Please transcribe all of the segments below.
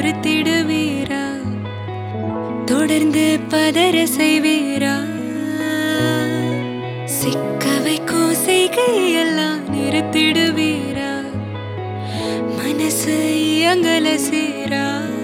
நிறுத்திடுவீரா? தொடர்ந்து பதற செய்வீரா? சிக்க வைக்கும் செய்கையெல்லாம் நிறுத்திடுவீரா? மனசு இயங்கல சீரா?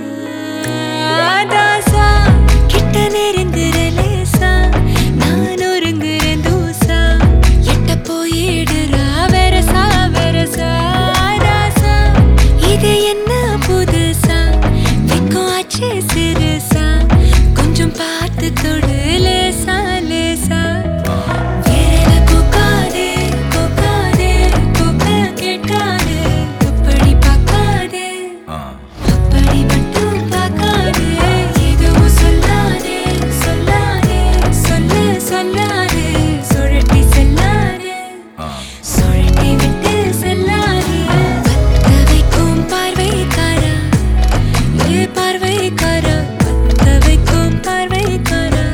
தாசா கிட்ட நெருங்குற லேசா, நான் ஒருங்குறேன் தூசா, எட்ட போயிடுறா வெரசா வெரசா. தாசா இது என்ன புதுசா, வெக்கம் ஆச்சு சிறுசா, கொஞ்சம் பார்த்து தொடு லேசா லேசா. விரல கோக்காதே கோக்காதே கோக்க கேட்காதே, அப்படி பார்க்காதே அப்படி மட்டும் பார்க்காதே. எதுவும் சொல்லாதே சொல்லாதே சொல்ல சொல்லாதே, சுழட்டி செல்லாதே சுழட்டி விட்டு செல்லாதே. பத்த வைக்கும் பார்வைக்காரா, ஏ பார்வைக்காரா, பத்த வைக்கும் பார்வைக்காரா.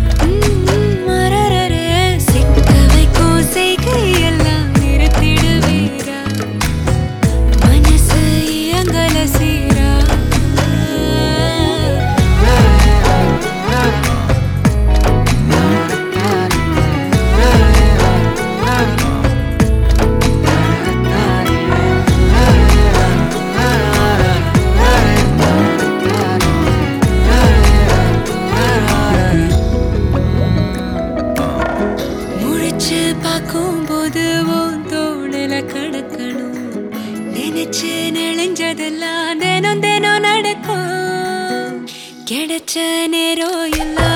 மரரரே சிக்க வைக்கும் செய்கையெல்லாம் நிறுத்திடுவீரா? மனசு இயங்கல சீரா? முழிச்சு பார்க்கும்போது உன் தோணுல கடக்கணும், நினைச்சு நெளிஞ்சதெல்லாம் தினம் தினம் நடக்கும். கிடைச்ச நேரம் எல்லாம்